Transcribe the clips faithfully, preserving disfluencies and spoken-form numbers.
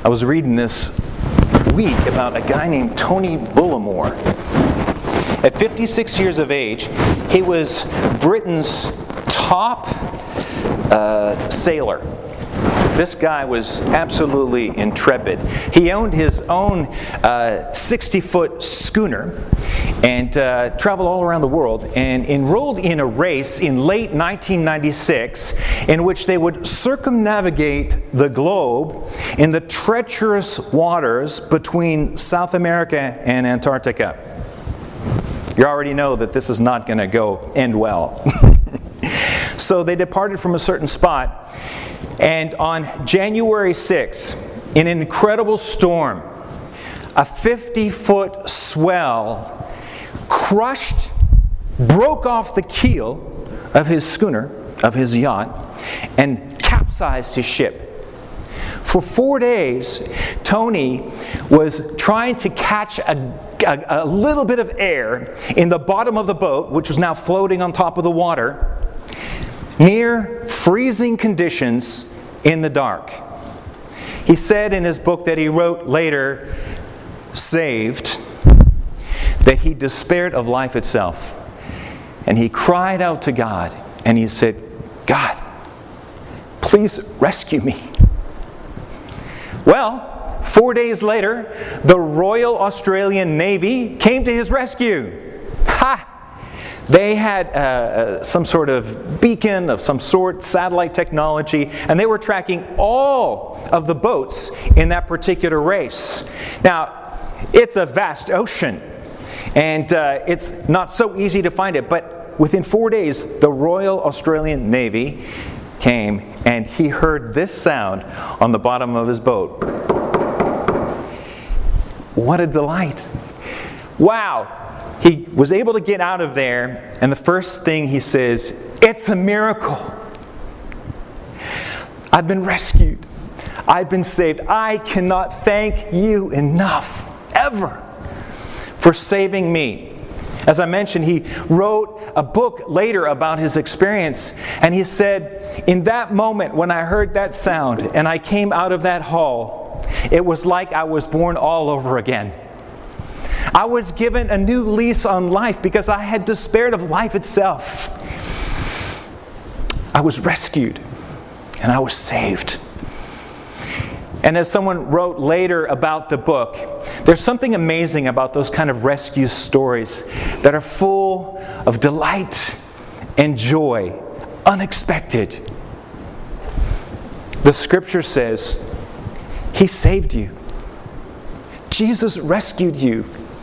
I was reading this week about a guy named Tony Bullimore. At fifty-six years of age, he was Britain's top uh, sailor. This guy was absolutely intrepid. He owned his own uh, sixty-foot schooner and uh, traveled all around the world and enrolled in a race in late nineteen ninety-six in which they would circumnavigate the globe in the treacherous waters between South America and Antarctica. You already know that this is not going to go end well. So they departed from a certain spot, and on January sixth, in an incredible storm, a fifty-foot swell crushed, broke off the keel of his schooner, of his yacht, and capsized his ship. For four days, Tony was trying to catch a, a, a little bit of air in the bottom of the boat, which was now floating on top of the water, near freezing conditions in the dark. He said in his book that he wrote later, Saved, that he despaired of life itself. And he cried out to God, and he said, God, please rescue me. Well, four days later, the Royal Australian Navy came to his rescue. Ha! They had uh, some sort of beacon of some sort, satellite technology, and they were tracking all of the boats in that particular race. Now, it's a vast ocean, and uh, it's not so easy to find it, but within four days, the Royal Australian Navy came, and he heard this sound on the bottom of his boat. What a delight. Wow. He was able to get out of there, and the first thing he says, it's a miracle. I've been rescued. I've been saved. I cannot thank you enough, ever, for saving me. As I mentioned, he wrote a book later about his experience, and he said, in that moment when I heard that sound and I came out of that hall, it was like I was born all over again. I was given a new lease on life because I had despaired of life itself. I was rescued and I was saved. And as someone wrote later about the book, there's something amazing about those kind of rescue stories that are full of delight and joy, unexpected. The scripture says, He saved you. Jesus rescued you.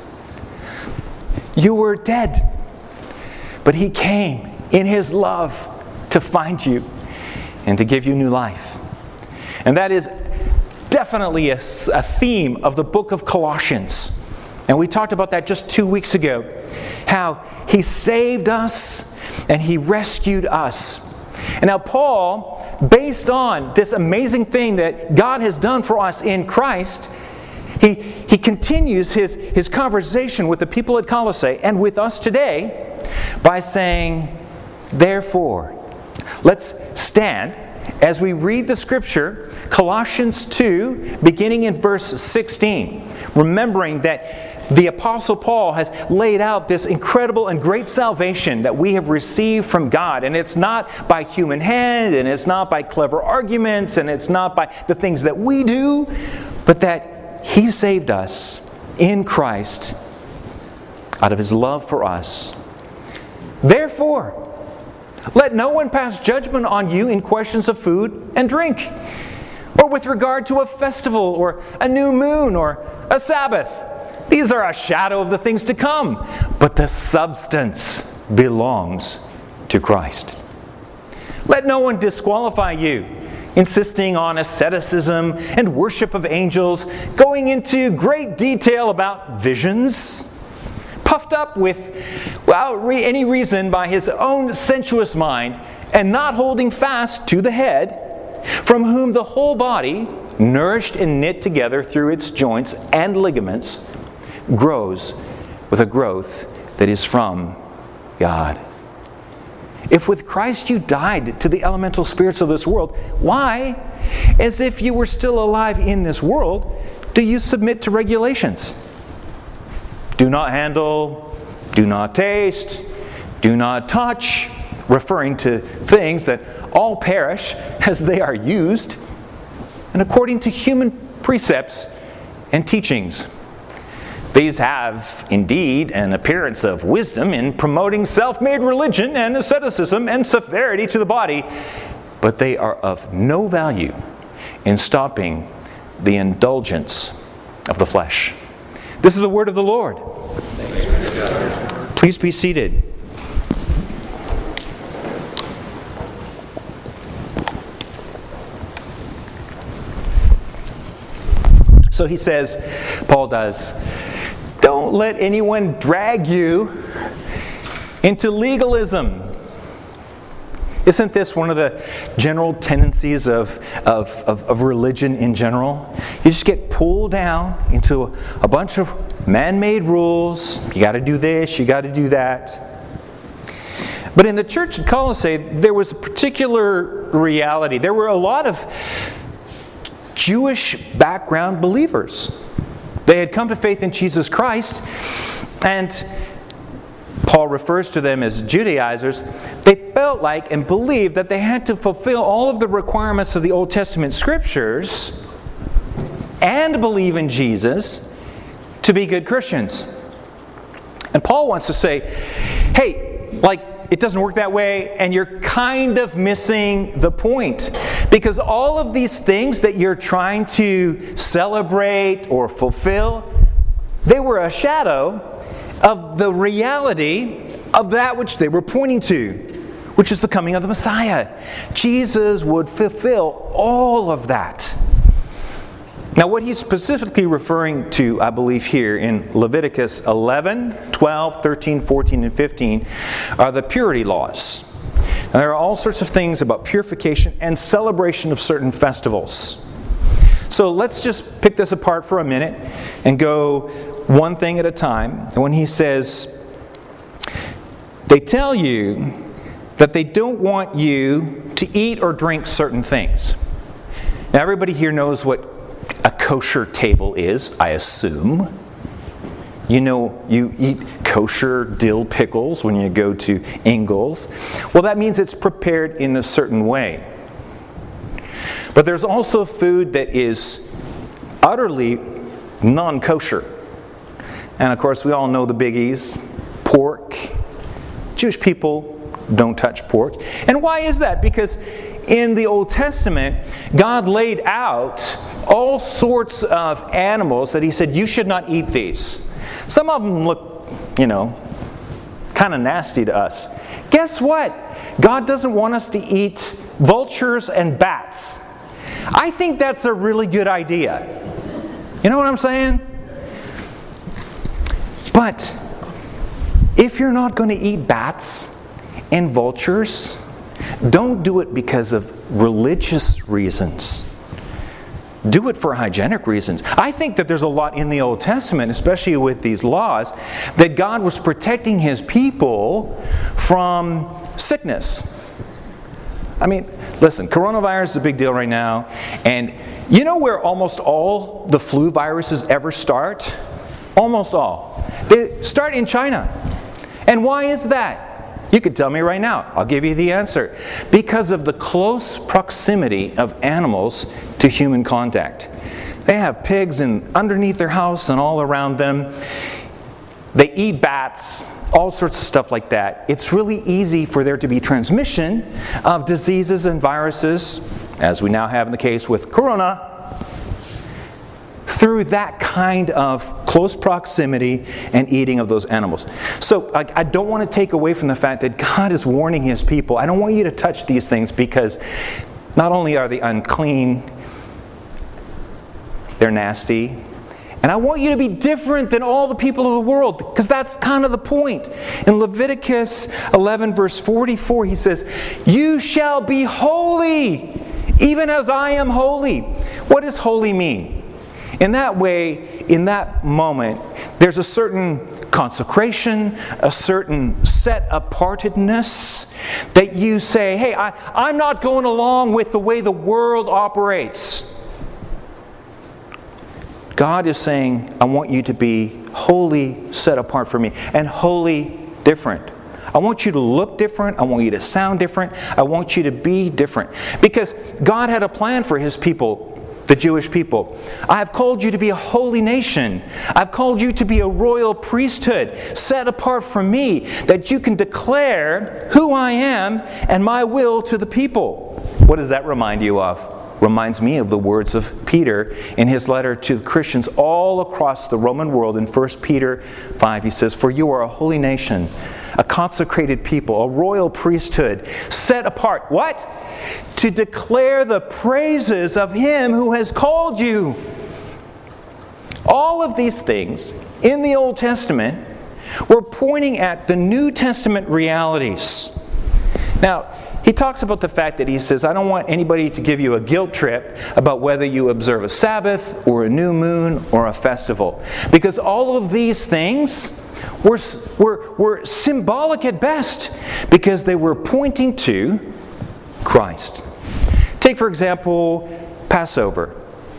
You were dead, but He came in His love to find you and to give you new life. And that is definitely a, a theme of the book of Colossians. And we talked about that just two weeks ago. How He saved us and He rescued us. And now Paul, based on this amazing thing that God has done for us in Christ, He, he continues his, his conversation with the people at Colossae and with us today by saying, therefore, let's stand as we read the scripture, Colossians two, beginning in verse sixteen, remembering that the Apostle Paul has laid out this incredible and great salvation that we have received from God. And it's not by human hand, and it's not by clever arguments, and it's not by the things that we do, but that He saved us in Christ out of His love for us. Therefore, let no one pass judgment on you in questions of food and drink, or with regard to a festival, or a new moon, or a Sabbath. These are a shadow of the things to come, but the substance belongs to Christ. Let no one disqualify you, insisting on asceticism and worship of angels, going into great detail about visions, puffed up with, without any reason by his own sensuous mind, and not holding fast to the head, from whom the whole body, nourished and knit together through its joints and ligaments, grows with a growth that is from God. If with Christ you died to the elemental spirits of this world, why, as if you were still alive in this world, do you submit to regulations? Do not handle, do not taste, do not touch, referring to things that all perish as they are used, and according to human precepts and teachings. These have, indeed, an appearance of wisdom in promoting self-made religion and asceticism and severity to the body, but they are of no value in stopping the indulgence of the flesh. This is the word of the Lord. Please be seated. So he says, Paul does, don't let anyone drag you into legalism. Isn't this one of the general tendencies of, of, of, of religion in general? You just get pulled down into a, a bunch of man-made rules. You got to do this, you got to do that. But in the church at Colossae, there was a particular reality. There were a lot of Jewish background believers. They had come to faith in Jesus Christ, and Paul refers to them as Judaizers. They felt like and believed that they had to fulfill all of the requirements of the Old Testament Scriptures and believe in Jesus to be good Christians. And Paul wants to say, hey, like, it doesn't work that way, and you're kind of missing the point. Because all of these things that you're trying to celebrate or fulfill, they were a shadow of the reality of that which they were pointing to, which is the coming of the Messiah. Jesus would fulfill all of that. Now, what he's specifically referring to, I believe, here in Leviticus eleven, twelve, thirteen, fourteen, and fifteen are the purity laws. Now, there are all sorts of things about purification and celebration of certain festivals. So let's just pick this apart for a minute and go one thing at a time. And when he says, they tell you that they don't want you to eat or drink certain things. Now, everybody here knows what a kosher table is, I assume. You know, you eat kosher dill pickles when you go to Ingles. Well, that means it's prepared in a certain way. But there's also food that is utterly non-kosher. And of course, we all know the biggies. Pork. Jewish people don't touch pork. And why is that? Because in the Old Testament, God laid out all sorts of animals that He said, you should not eat these. Some of them look, you know, kind of nasty to us. Guess what? God doesn't want us to eat vultures and bats. I think that's a really good idea. You know what I'm saying? But if you're not going to eat bats and vultures, don't do it because of religious reasons. Do it for hygienic reasons. I think that there's a lot in the Old Testament, especially with these laws, that God was protecting His people from sickness. I mean, listen, coronavirus is a big deal right now. And you know where almost all the flu viruses ever start? Almost all. They start in China. And why is that? You could tell me right now. I'll give you the answer. Because of the close proximity of animals to human contact. They have pigs in underneath their house and all around them. They eat bats, all sorts of stuff like that. It's really easy for there to be transmission of diseases and viruses, as we now have in the case with corona, through that kind of close proximity and eating of those animals. So I, I don't want to take away from the fact that God is warning His people. I don't want you to touch these things because not only are they unclean, they're nasty. And I want you to be different than all the people of the world, because that's kind of the point. In Leviticus eleven verse forty-four, he says, you shall be holy, even as I am holy. What does holy mean? In that way, in that moment, there's a certain consecration, a certain set-apartedness, that you say, hey, I, I'm not going along with the way the world operates. God is saying, I want you to be wholly set apart for me and wholly different. I want you to look different. I want you to sound different. I want you to be different. Because God had a plan for His people, the Jewish people. I have called you to be a holy nation. I've called you to be a royal priesthood, set apart from me, that you can declare who I am and my will to the people. What does that remind you of? Reminds me of the words of Peter in his letter to Christians all across the Roman world in First Peter five. He says, for you are a holy nation, a consecrated people, a royal priesthood, set apart. What? To declare the praises of Him who has called you. All of these things in the Old Testament were pointing at the New Testament realities. Now, he talks about the fact that he says, I don't want anybody to give you a guilt trip about whether you observe a Sabbath or a new moon or a festival. Because all of these things were, were, were symbolic at best, because they were pointing to Christ. Take, for example, Passover.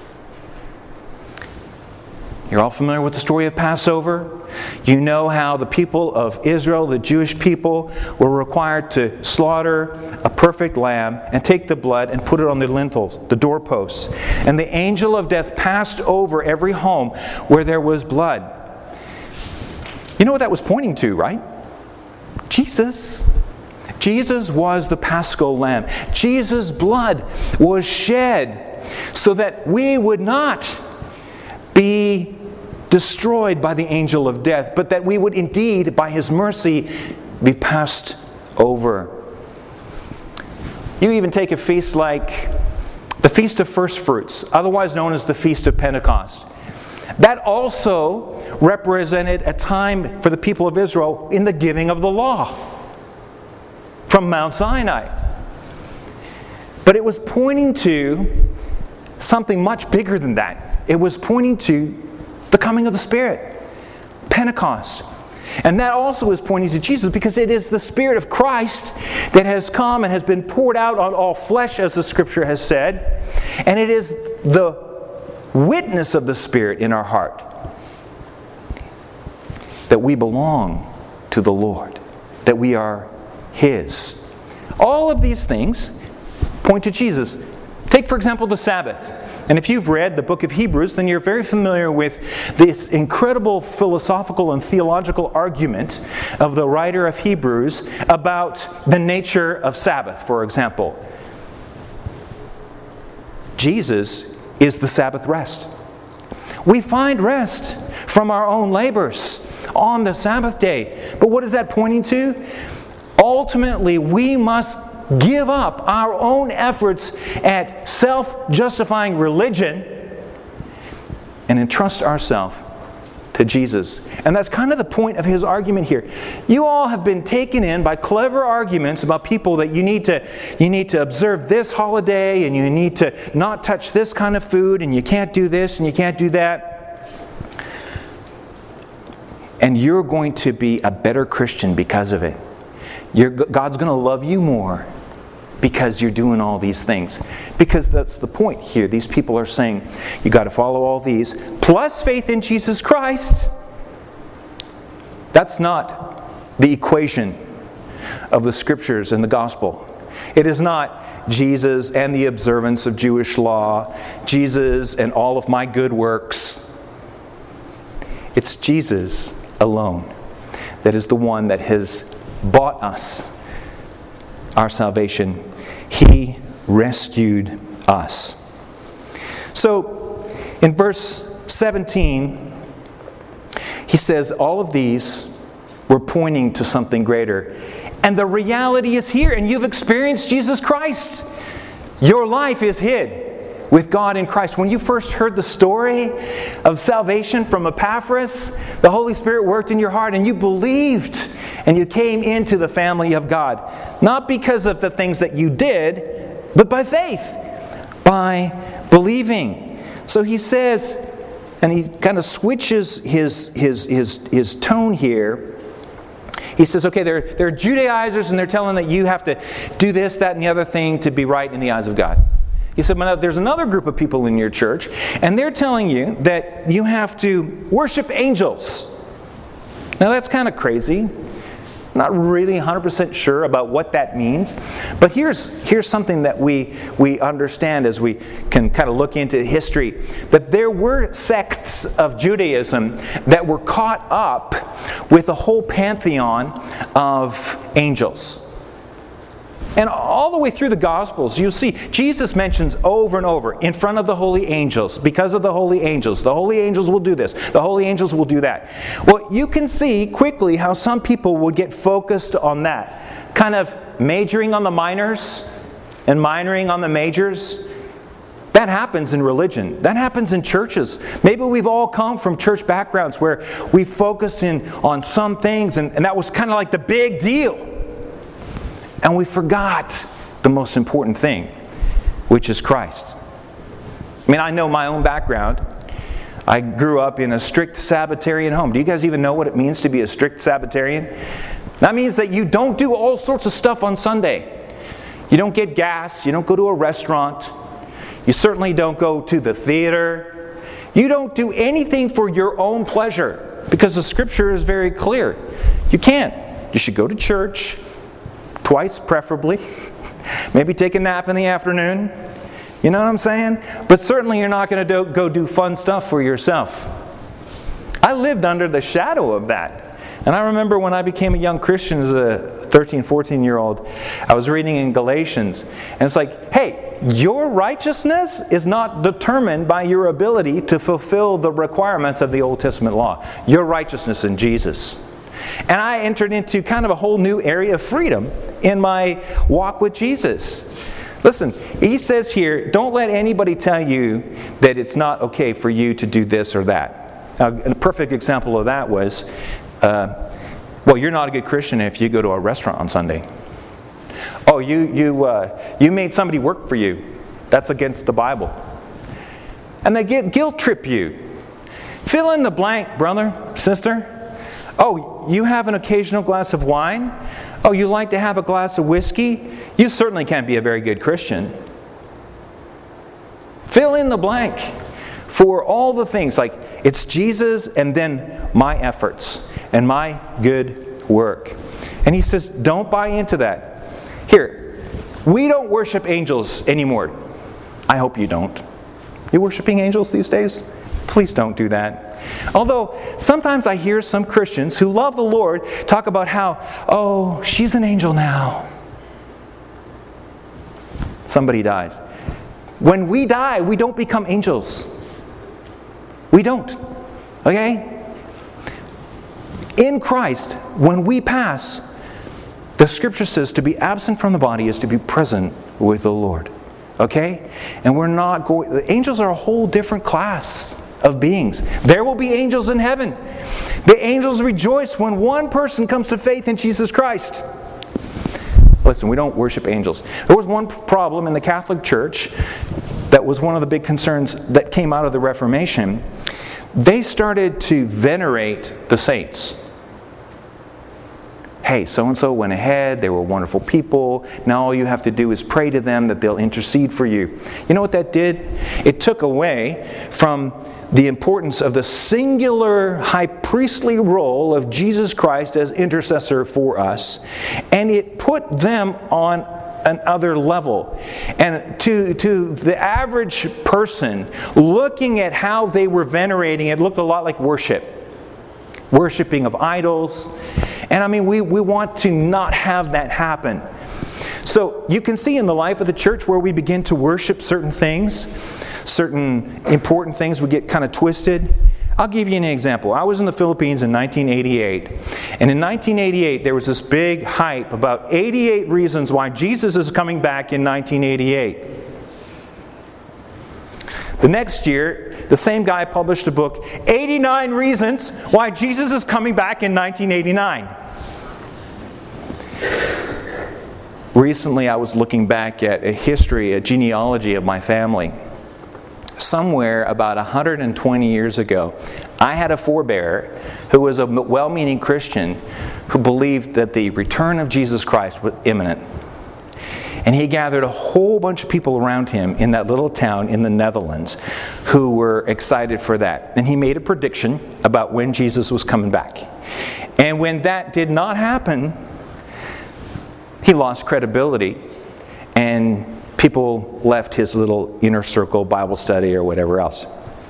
You're all familiar with the story of Passover. You know how the people of Israel, the Jewish people, were required to slaughter a perfect lamb and take the blood and put it on the lintels, the doorposts. And the angel of death passed over every home where there was blood. You know what that was pointing to, right? Jesus. Jesus was the Paschal Lamb. Jesus' blood was shed so that we would not be destroyed by the angel of death, but that we would indeed, by His mercy, be passed over. You even take a feast like the Feast of First Fruits, otherwise known as the Feast of Pentecost. That also represented a time for the people of Israel in the giving of the law from Mount Sinai. But it was pointing to something much bigger than that. It was pointing to the coming of the Spirit, Pentecost. And that also is pointing to Jesus, because it is the Spirit of Christ that has come and has been poured out on all flesh, as the Scripture has said. And it is the witness of the Spirit in our heart that we belong to the Lord, that we are His. All of these things point to Jesus. Take, for example, the Sabbath. And if you've read the book of Hebrews, then you're very familiar with this incredible philosophical and theological argument of the writer of Hebrews about the nature of Sabbath, for example. Jesus is the Sabbath rest. We find rest from our own labors on the Sabbath day. But what is that pointing to? Ultimately, we must give up our own efforts at self-justifying religion and entrust ourselves to Jesus. And that's kind of the point of his argument here. You all have been taken in by clever arguments about people that you need to you need to observe this holiday, and you need to not touch this kind of food, and you can't do this and you can't do that. And you're going to be a better Christian because of it. You're, God's going to love you more because you're doing all these things. Because that's the point here. These people are saying, you got to follow all these, plus faith in Jesus Christ. That's not the equation of the Scriptures and the Gospel. It is not Jesus and the observance of Jewish law, Jesus and all of my good works. It's Jesus alone that is the one that has bought us our salvation. He rescued us. So, in verse seventeen, he says all of these were pointing to something greater. And the reality is here, and you've experienced Jesus Christ. Your life is hid with God in Christ. When you first heard the story of salvation from Epaphras, the Holy Spirit worked in your heart and you believed and you came into the family of God. Not because of the things that you did, but by faith, by believing. So he says, and he kind of switches his, his, his, his tone here. He says, okay, they're, they're Judaizers and they're telling that you have to do this, that, and the other thing to be right in the eyes of God. He said, but there's another group of people in your church, and they're telling you that you have to worship angels. Now that's kind of crazy. Not really one hundred percent sure about what that means. But here's, here's something that we, we understand as we can kind of look into history. That there were sects of Judaism that were caught up with a whole pantheon of angels. And all the way through the Gospels, you'll see Jesus mentions over and over, in front of the holy angels, because of the holy angels. The holy angels will do this. The holy angels will do that. Well, you can see quickly how some people would get focused on that. Kind of majoring on the minors and minoring on the majors. That happens in religion. That happens in churches. Maybe we've all come from church backgrounds where we focused in on some things, and, and that was kind of like the big deal. And we forgot the most important thing, which is Christ. I mean, I know my own background. I grew up in a strict Sabbatarian home. Do you guys even know what it means to be a strict Sabbatarian? That means that you don't do all sorts of stuff on Sunday. You don't get gas. You don't go to a restaurant. You certainly don't go to the theater. You don't do anything for your own pleasure, because the Scripture is very clear. You can't. You should go to church. Twice, preferably. Maybe take a nap in the afternoon. You know what I'm saying? But certainly you're not going to do, go do fun stuff for yourself. I lived under the shadow of that. And I remember when I became a young Christian as a thirteen, fourteen-year-old, I was reading in Galatians. And it's like, hey, your righteousness is not determined by your ability to fulfill the requirements of the Old Testament law. Your righteousness in Jesus. And I entered into kind of a whole new area of freedom in my walk with Jesus. Listen, he says here, don't let anybody tell you that it's not okay for you to do this or that. Now, a perfect example of that was, uh, well, you're not a good Christian if you go to a restaurant on Sunday. Oh, you you uh, you made somebody work for you. That's against the Bible. And they get guilt trip you. Fill in the blank, brother, sister. Oh, you have an occasional glass of wine? Oh, you like to have a glass of whiskey? You certainly can't be a very good Christian. Fill in the blank for all the things. Like, it's Jesus and then my efforts and my good work. And he says, don't buy into that. Here, we don't worship angels anymore. I hope you don't. You worshiping angels these days? Please don't do that. Although, sometimes I hear some Christians who love the Lord talk about how, oh, she's an angel now. Somebody dies. When we die, we don't become angels. We don't. Okay? In Christ, when we pass, the Scripture says to be absent from the body is to be present with the Lord. Okay? And we're not going... The angels are a whole different class of beings. There will be angels in heaven. The angels rejoice when one person comes to faith in Jesus Christ. Listen, we don't worship angels. There was one problem in the Catholic Church that was one of the big concerns that came out of the Reformation. They started to venerate the saints. Hey, so-and-so went ahead, they were wonderful people, now all you have to do is pray to them that they'll intercede for you. You know what that did? It took away from the importance of the singular high priestly role of Jesus Christ as intercessor for us, and it put them on another level. And to, to the average person, looking at how they were venerating, it looked a lot like worship. Worshipping of idols. And I mean, we, we want to not have that happen. So you can see in the life of the church where we begin to worship certain things, certain important things, we get kind of twisted. I'll give you an example. I was in the Philippines in nineteen eighty-eight. And in nineteen eighty-eight, there was this big hype about eighty-eight reasons why Jesus is coming back in nineteen eighty-eight. The next year, the same guy published a book, eighty-nine Reasons Why Jesus is Coming Back in nineteen eighty-nine. Recently, I was looking back at a history, a genealogy of my family. Somewhere about one hundred twenty years ago, I had a forebearer who was a well-meaning Christian who believed that the return of Jesus Christ was imminent. And he gathered a whole bunch of people around him in that little town in the Netherlands who were excited for that. And he made a prediction about when Jesus was coming back. And when that did not happen, he lost credibility, and people left his little inner circle Bible study or whatever else.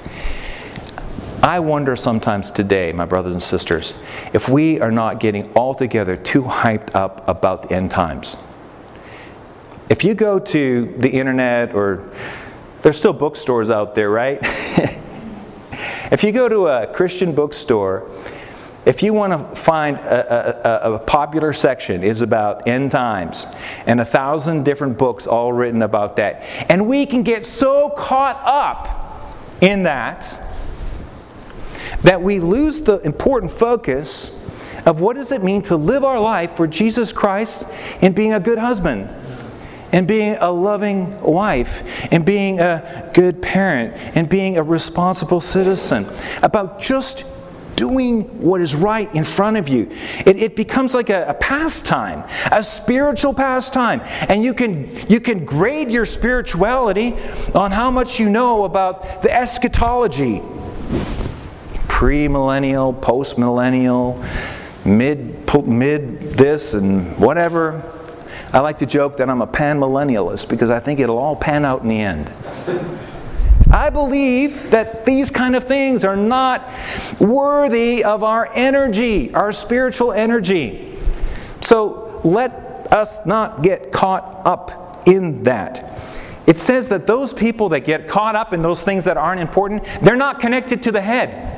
I wonder sometimes today, my brothers and sisters, if we are not getting altogether too hyped up about the end times. If you go to the internet, or there's still bookstores out there, right? If you go to a Christian bookstore, if you want to find a, a, a popular section is about end times, and a thousand different books all written about that. And we can get so caught up in that that we lose the important focus of what does it mean to live our life for Jesus Christ in being a good husband, and being a loving wife, and being a good parent, and being a responsible citizen. About just doing what is right in front of you. It, it becomes like a, a pastime, a spiritual pastime. And you can, you can grade your spirituality on how much you know about the eschatology. Pre-millennial, post-millennial, mid, mid this and whatever. I like to joke that I'm a pan-millennialist because I think it'll all pan out in the end. I believe that these kind of things are not worthy of our energy, our spiritual energy. So let us not get caught up in that. It says that those people that get caught up in those things that aren't important, they're not connected to the head.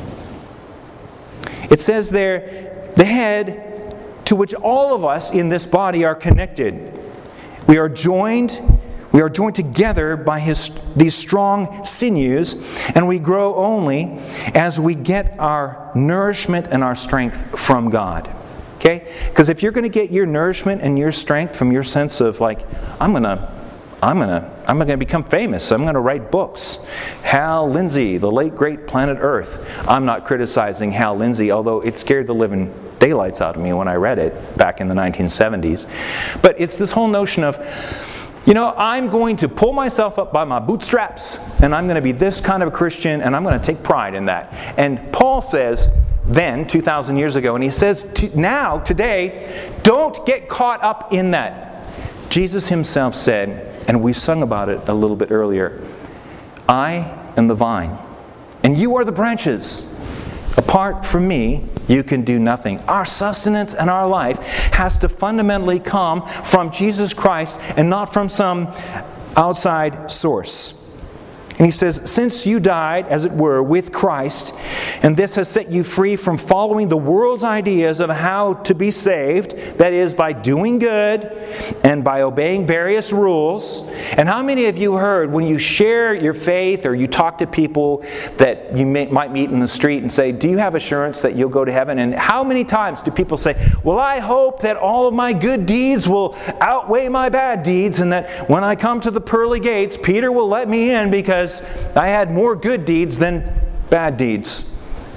It says there, the head to which all of us in this body are connected. We are joined We are joined together by his, these strong sinews, and we grow only as we get our nourishment and our strength from God. Okay? Because if you're going to get your nourishment and your strength from your sense of like, I'm going to, I'm going to, I'm going to become famous. I'm going to write books. Hal Lindsey, the late great Planet Earth. I'm not criticizing Hal Lindsey, although it scared the living daylights out of me when I read it back in the nineteen seventies. But it's this whole notion of, you know, I'm going to pull myself up by my bootstraps, and I'm going to be this kind of a Christian, and I'm going to take pride in that. And Paul says then, two thousand years ago, and he says to, now, today, don't get caught up in that. Jesus himself said, and we sung about it a little bit earlier, I am the vine, and you are the branches. Apart from me, you can do nothing. Our sustenance and our life has to fundamentally come from Jesus Christ and not from some outside source. And he says, since you died, as it were, with Christ, and this has set you free from following the world's ideas of how to be saved, that is, by doing good and by obeying various rules. And how many of you heard when you share your faith or you talk to people that you may, might meet in the street and say, do you have assurance that you'll go to heaven? And how many times do people say, well, I hope that all of my good deeds will outweigh my bad deeds, and that when I come to the pearly gates, Peter will let me in because I had more good deeds than bad deeds.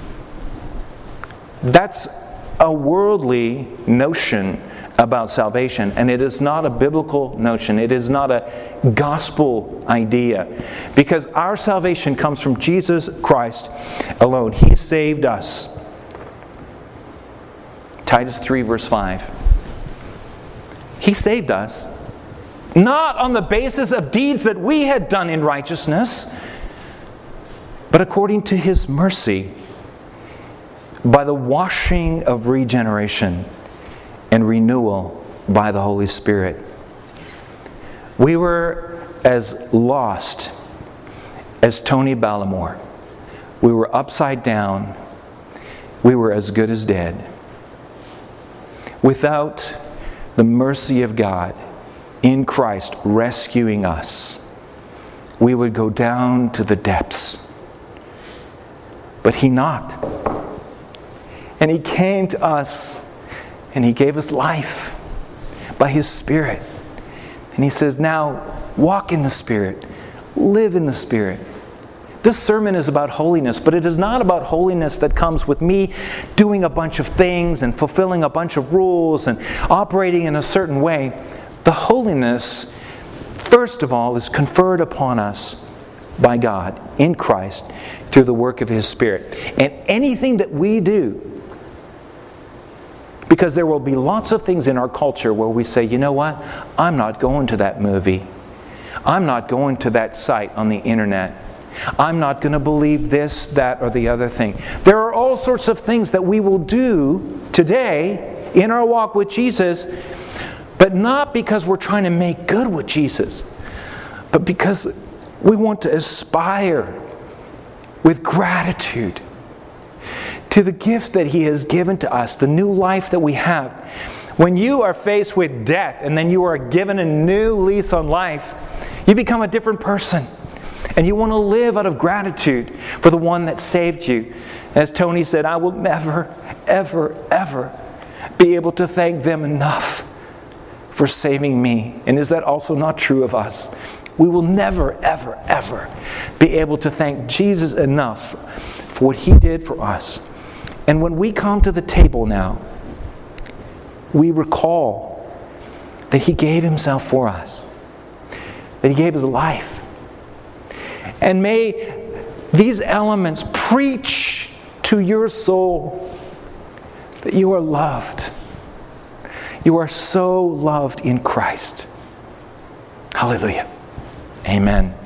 That's a worldly notion about salvation, and it is not a biblical notion. It is not a gospel idea, because our salvation comes from Jesus Christ alone. He saved us. Titus three verse five. He saved us. Not on the basis of deeds that we had done in righteousness, but according to His mercy, by the washing of regeneration and renewal by the Holy Spirit. We were as lost as Tony Ballamore. We were upside down. We were as good as dead. Without the mercy of God in Christ rescuing us, we would go down to the depths. But He knocked. And He came to us, and He gave us life by His Spirit. And He says, now walk in the Spirit. Live in the Spirit. This sermon is about holiness, but it is not about holiness that comes with me doing a bunch of things and fulfilling a bunch of rules and operating in a certain way. The holiness, first of all, is conferred upon us by God in Christ through the work of His Spirit. And anything that we do, because there will be lots of things in our culture where we say, you know what, I'm not going to that movie. I'm not going to that site on the internet. I'm not going to believe this, that, or the other thing. There are all sorts of things that we will do today in our walk with Jesus, but not because we're trying to make good with Jesus, but because we want to aspire with gratitude to the gift that He has given to us, the new life that we have. When you are faced with death and then you are given a new lease on life, you become a different person. And you want to live out of gratitude for the one that saved you. As Tony said, I will never, ever, ever be able to thank them enough for saving me. And is that also not true of us? We will never, ever, ever be able to thank Jesus enough for what He did for us. And when we come to the table now, we recall that He gave Himself for us, that He gave His life. And may these elements preach to your soul that you are loved. You are so loved in Christ. Hallelujah. Amen.